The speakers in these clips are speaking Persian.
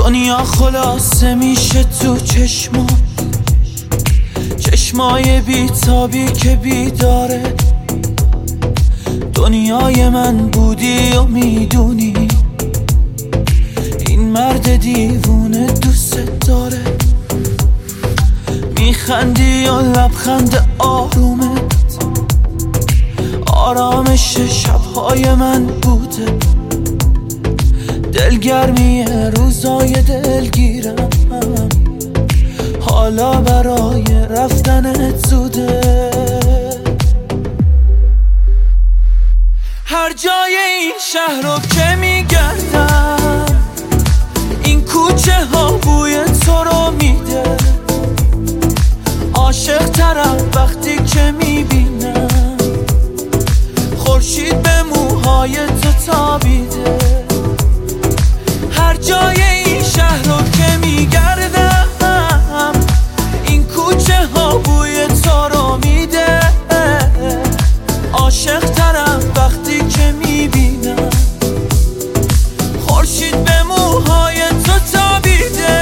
دنیا خلاصه میشه تو چشمای بیتابی که بیداره. دنیای من بودی و میدونی این مرد دیوونه دوست داره. میخندی و لبخند آرومت آرامش شبهای من بوده. دلگرمی روزای دلگیرم حالا برای رفتنت زوده. هر جای این شهر رو که میگردم این کوچه ها بوی تو رو میده. عاشق ترم وقتی که میبینم خورشید به موهای تو تابیده. هر جای این شهر رو که میگردم این کوچه ها بوی تو رو میده. عاشق ترم وقتی که میبینم خورشید به موهای تو تابیده.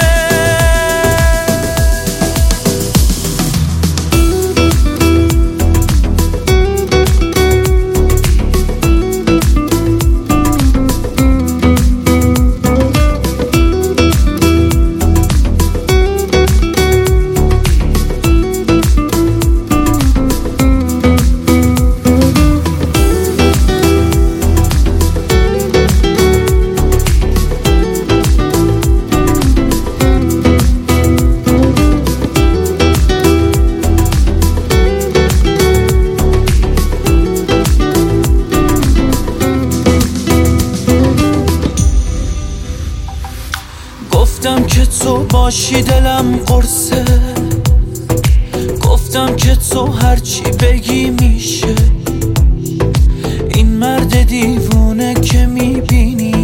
گفتم که تو باشی دلم قرصه. گفتم که تو هرچی بگی میشه. این مرد دیوونه که میبینی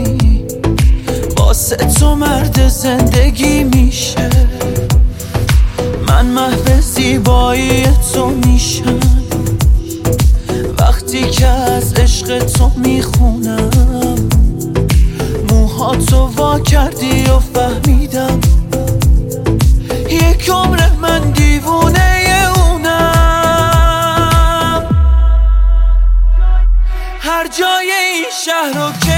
واسه تو مرد زندگی میشه. من محو زیبایی تو میشم وقتی که از عشق تو میخونم. موهاتو وا کردی و فهمیدم یک عمر من دیوونه اونم. هر جای این شهر رو